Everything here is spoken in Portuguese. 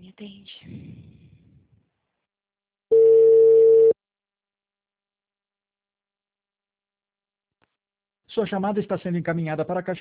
Dani, atende. Sua chamada está sendo encaminhada para a caixa